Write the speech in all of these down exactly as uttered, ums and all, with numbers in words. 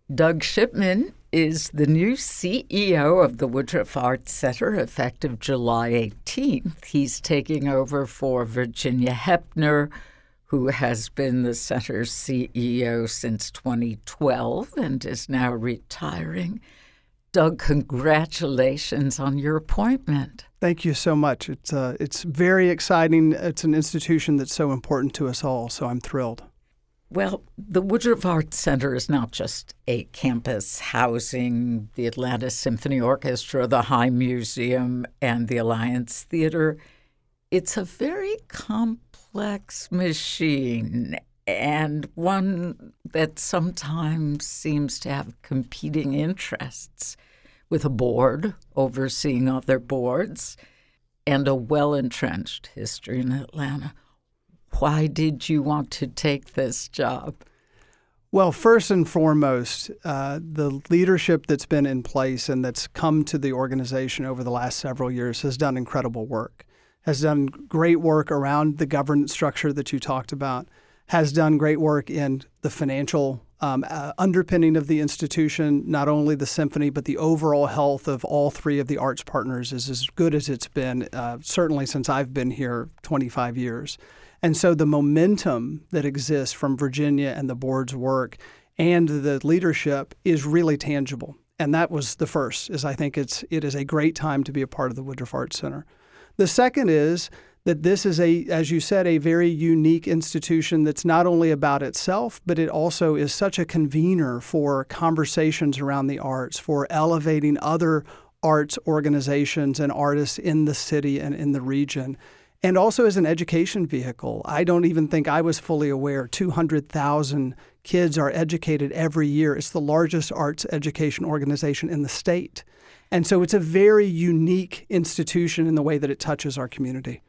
Doug Shipman is the new C E O of the Woodruff Arts Center effective July eighteenth. He's taking over for Virginia Hepner, who has been the center's C E O since twenty twelve and is now retiring. Doug, congratulations on your appointment. Thank you so much. It's uh, it's very exciting. It's an institution that's so important to us all, so I'm thrilled. Well, the Woodruff Arts Center is not just a campus housing the Atlanta Symphony Orchestra, the High Museum, and the Alliance Theater. It's a very complex machine, and one that sometimes seems to have competing interests, with a board overseeing other boards and a well-entrenched history in Atlanta. Why did you want to take this job? Well, first and foremost, uh, the leadership that's been in place and that's come to the organization over the last several years has done incredible work, has done great work around the governance structure that you talked about, has done great work in the financial um, uh, underpinning of the institution. Not only the symphony, but the overall health of all three of the arts partners is as good as it's been, uh, certainly since I've been here twenty-five years. And so the momentum that exists from Virginia and the board's work and the leadership is really tangible. And that was the first, is I think it's it is a great time to be a part of the Woodruff Arts Center. The second is that this is, a, as you said, a very unique institution that's not only about itself, but it also is such a convener for conversations around the arts, for elevating other arts organizations and artists in the city and in the region. And also as an education vehicle. I don't even think I was fully aware two hundred thousand kids are educated every year. It's the largest arts education organization in the state. And so it's a very unique institution in the way that it touches our community.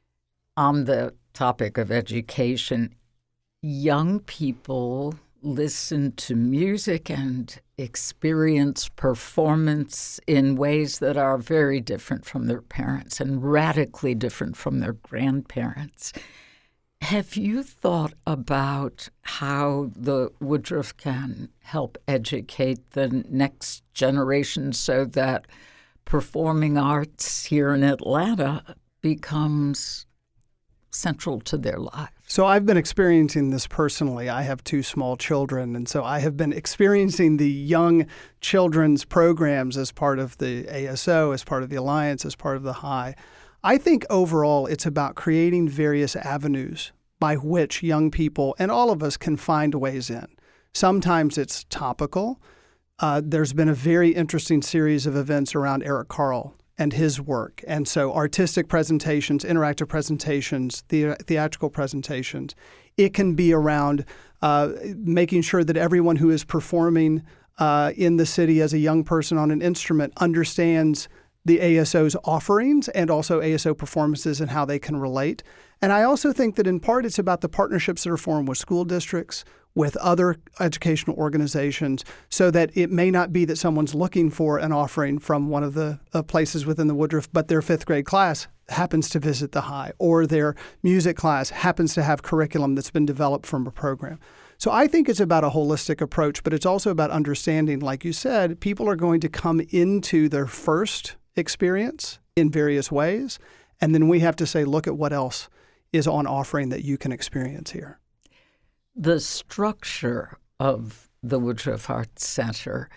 On the topic of education, young people listen to music and experience performance in ways that are very different from their parents and radically different from their grandparents. Have you thought about how the Woodruff can help educate the next generation so that performing arts here in Atlanta becomes central to their lives? So I've been experiencing this personally. I have two small children, and so I have been experiencing the young children's programs as part of the A S O, as part of the Alliance, as part of the High. I think overall it's about creating various avenues by which young people, and all of us, can find ways in. Sometimes it's topical. Uh, there's been a very interesting series of events around Eric Carle and his work. And so artistic presentations, interactive presentations, the- theatrical presentations. It can be around uh, making sure that everyone who is performing uh, in the city as a young person on an instrument understands the A S O's offerings and also A S O performances and how they can relate. And I also think that in part it's about the partnerships that are formed with school districts, with other educational organizations, so that it may not be that someone's looking for an offering from one of the uh, places within the Woodruff, but their fifth grade class happens to visit the High, or their music class happens to have curriculum that's been developed from a program. So I think it's about a holistic approach, but it's also about understanding, like you said, people are going to come into their first experience in various ways, and then we have to say, look at what else is on offering that you can experience here. The structure of the Woodruff Arts Center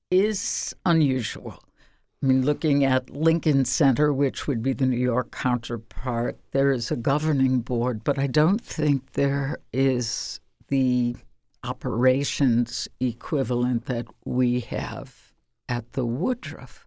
is unusual. I mean, looking at Lincoln Center, which would be the New York counterpart, there is a governing board, but I don't think there is the operations equivalent that we have at the Woodruff.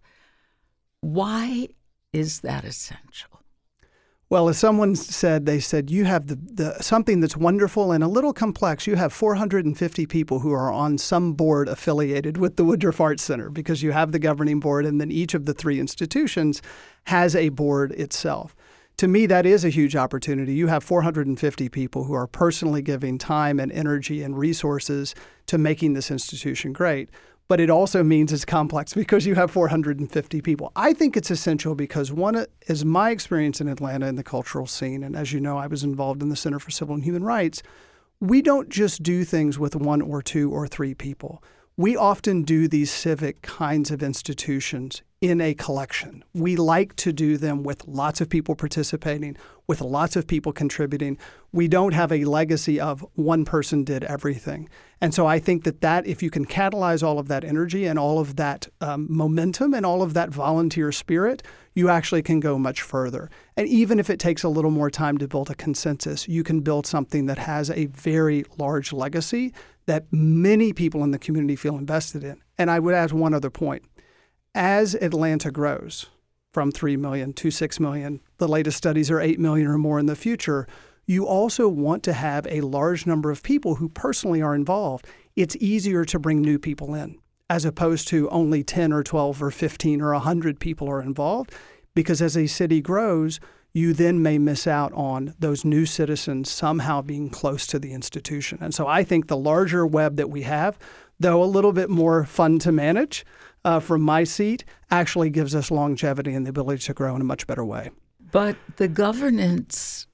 Why is that essential? Well, as someone said, they said, you have the, the something that's wonderful and a little complex. You have four hundred fifty people who are on some board affiliated with the Woodruff Arts Center, because you have the governing board, and then each of the three institutions has a board itself. To me, that is a huge opportunity. You have four hundred fifty people who are personally giving time and energy and resources to making this institution great. But it also means it's complex because you have four hundred fifty people. I think it's essential because one is my experience in Atlanta in the cultural scene. And as you know, I was involved in the Center for Civil and Human Rights. We don't just do things with one or two or three people. we often do these civic kinds of institutions in a collection. We like to do them with lots of people participating, with lots of people contributing. We don't have a legacy of one person did everything. And so I think that, that if you can catalyze all of that energy and all of that um, momentum and all of that volunteer spirit, you actually can go much further. And even if it takes a little more time to build a consensus, you can build something that has a very large legacy that many people in the community feel invested in. And I would add one other point. As Atlanta grows from three million to six million, the latest studies are eight million or more in the future, you also want to have a large number of people who personally are involved. It's easier to bring new people in as opposed to only ten or twelve or fifteen or one hundred people are involved, because as a city grows, you then may miss out on those new citizens somehow being close to the institution. And so I think the larger web that we have, though a little bit more fun to manage uh, from my seat, actually gives us longevity and the ability to grow in a much better way. But the governance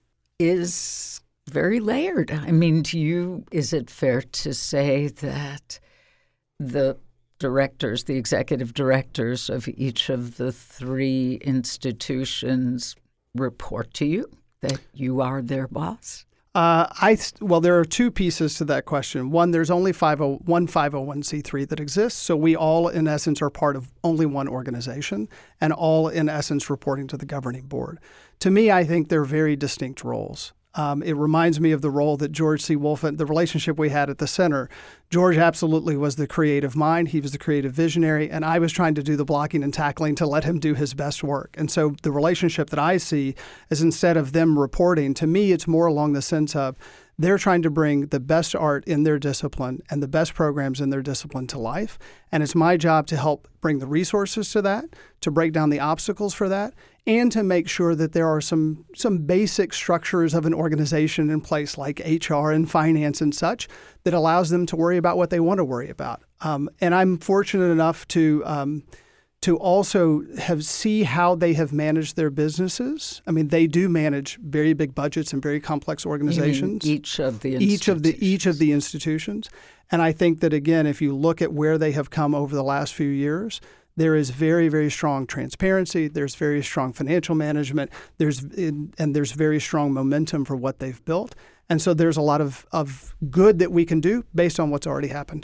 is very layered. I mean, to you, is it fair to say that the directors, the executive directors of each of the three institutions report to you, that you are their boss? Uh, I well, there are two pieces to that question. One, there's only one five oh one c three that exists, so we all, in essence, are part of only one organization, and all, in essence, reporting to the governing board. To me, I think they're very distinct roles. Um, it reminds me of the role that George C. Wolfe, the relationship we had at the center. George absolutely was the creative mind. He was the creative visionary, and I was trying to do the blocking and tackling to let him do his best work. And so the relationship that I see is, instead of them reporting, to me, it's more along the sense of they're trying to bring the best art in their discipline and the best programs in their discipline to life. And it's my job to help bring the resources to that, to break down the obstacles for that, and to make sure that there are some some basic structures of an organization in place, like H R and finance and such, that allows them to worry about what they want to worry about. Um, and I'm fortunate enough to um, to also have see how they have managed their businesses. I mean, they do manage very big budgets and very complex organizations. You mean each of the each of the each of the institutions. And I think that, again, if you look at where they have come over the last few years, there is very, very strong transparency. There's very strong financial management. There's and there's very strong momentum for what they've built. And so there's a lot of, of good that we can do based on what's already happened.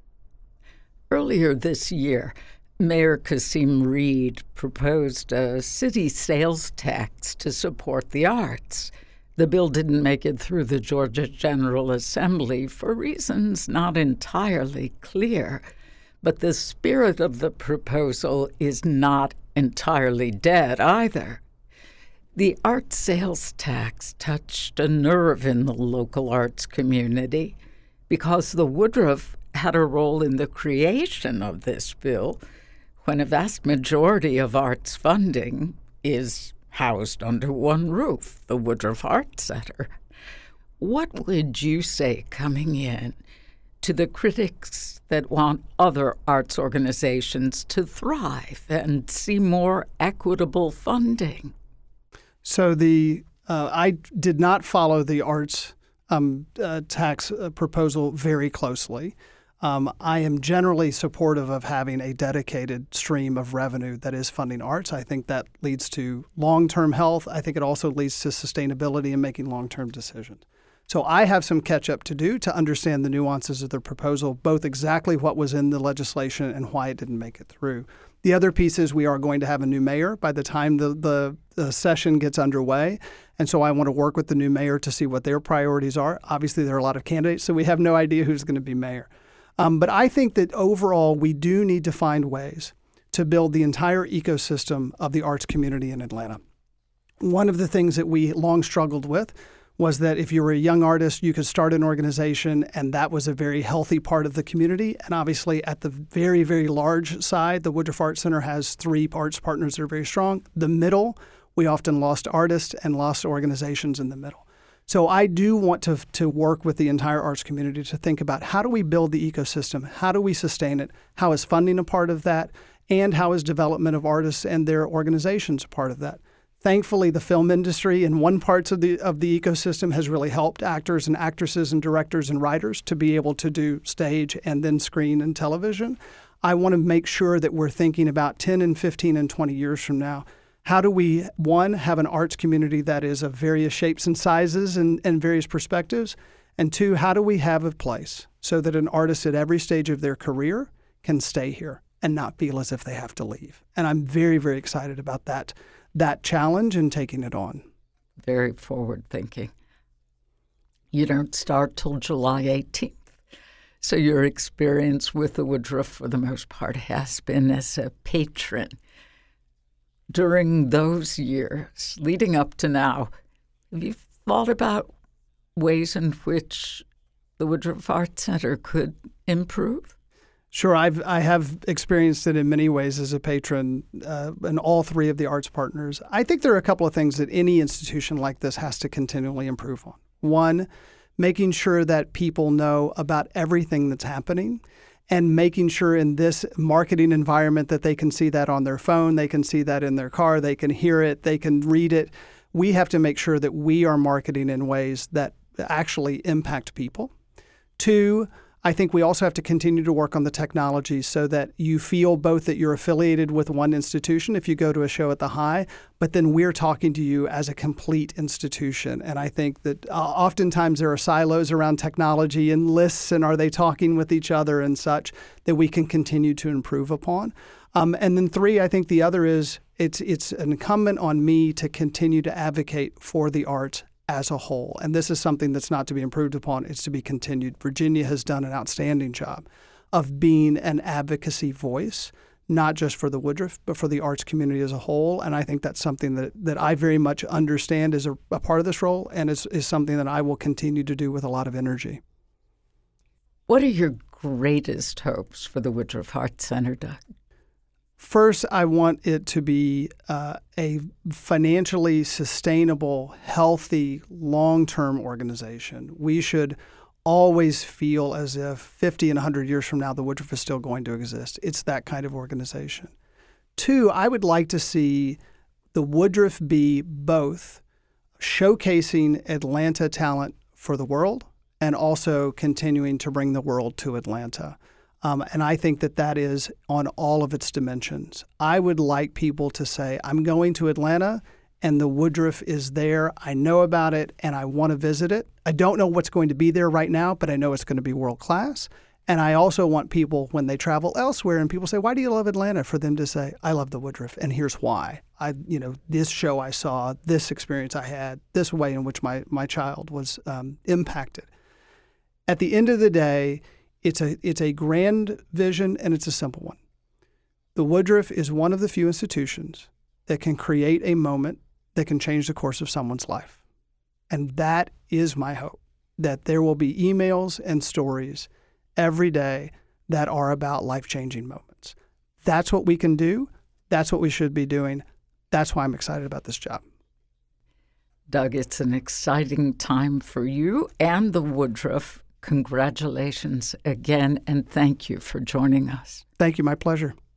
Earlier this year, Mayor Kasim Reed proposed a city sales tax to support the arts. The bill didn't make it through the Georgia General Assembly for reasons not entirely clear. But the spirit of the proposal is not entirely dead either. The art sales tax touched a nerve in the local arts community because the Woodruff had a role in the creation of this bill, when a vast majority of arts funding is housed under one roof, the Woodruff Art Center. What would you say coming in to the critics that want other arts organizations to thrive and see more equitable funding? So the uh, I did not follow the arts um, uh, tax uh, proposal very closely. Um, I am generally supportive of having a dedicated stream of revenue that is funding arts. I think that leads to long-term health. I think it also leads to sustainability and making long-term decisions. So I have some catch-up to do to understand the nuances of the proposal, both exactly what was in the legislation and why it didn't make it through. The other piece is we are going to have a new mayor by the time the, the, the session gets underway. And so I want to work with the new mayor to see what their priorities are. Obviously, there are a lot of candidates, so we have no idea who's going to be mayor. Um, but I think that overall, we do need to find ways to build the entire ecosystem of the arts community in Atlanta. One of the things that we long struggled with was that if you were a young artist, you could start an organization, and that was a very healthy part of the community. And obviously, at the very, very large side, the Woodruff Art Center has three arts partners that are very strong. The middle, we often lost artists and lost organizations in the middle. So I do want to to work with the entire arts community to think about how do we build the ecosystem? How do we sustain it? How is funding a part of that? And how is development of artists and their organizations a part of that? Thankfully, the film industry in one part of the of the ecosystem has really helped actors and actresses and directors and writers to be able to do stage and then screen and television. I want to make sure that we're thinking about ten and fifteen and twenty years from now. How do we, one, have an arts community that is of various shapes and sizes and, and various perspectives? And two, how do we have a place so that an artist at every stage of their career can stay here and not feel as if they have to leave? And I'm very, very excited about that. that challenge and taking it on. Very forward-thinking. You don't start till July eighteenth. So your experience with the Woodruff, for the most part, has been as a patron. During those years, leading up to now, have you thought about ways in which the Woodruff Arts Center could improve? Sure, I've I have experienced it in many ways as a patron uh, in all three of the arts partners. I think there are a couple of things that any institution like this has to continually improve on. One, making sure that people know about everything that's happening, and making sure in this marketing environment that they can see that on their phone, they can see that in their car, they can hear it, they can read it. We have to make sure that we are marketing in ways that actually impact people. Two, I think we also have to continue to work on the technology so that you feel both that you're affiliated with one institution if you go to a show at the High, but then we're talking to you as a complete institution. And I think that uh, oftentimes there are silos around technology and lists, and are they talking with each other and such, that we can continue to improve upon. Um, and then three, I think the other is it's it's incumbent on me to continue to advocate for the arts as a whole. And this is something that's not to be improved upon, it's to be continued. Virginia has done an outstanding job of being an advocacy voice, not just for the Woodruff, but for the arts community as a whole. And I think that's something that, that I very much understand as a, a part of this role, and is, is something that I will continue to do with a lot of energy. What are your greatest hopes for the Woodruff Arts Center, Doug? First, I want it to be uh, a financially sustainable, healthy, long-term organization. We should always feel as if fifty and one hundred years from now, the Woodruff is still going to exist. It's that kind of organization. Two, I would like to see the Woodruff be both showcasing Atlanta talent for the world and also continuing to bring the world to Atlanta. Um, and I think that that is on all of its dimensions. I would like people to say, I'm going to Atlanta and the Woodruff is there. I know about it and I want to visit it. I don't know what's going to be there right now, but I know it's going to be world class. And I also want people, when they travel elsewhere and people say, why do you love Atlanta? For them to say, I love the Woodruff and here's why. I, you know, this show I saw, this experience I had, this way in which my, my child was um, impacted. At the end of the day, It's a it's a grand vision, and it's a simple one. The Woodruff is one of the few institutions that can create a moment that can change the course of someone's life. And that is my hope, that there will be emails and stories every day that are about life-changing moments. That's what we can do. That's what we should be doing. That's why I'm excited about this job. Doug, it's an exciting time for you and the Woodruff. Congratulations again, and thank you for joining us. Thank you. My pleasure.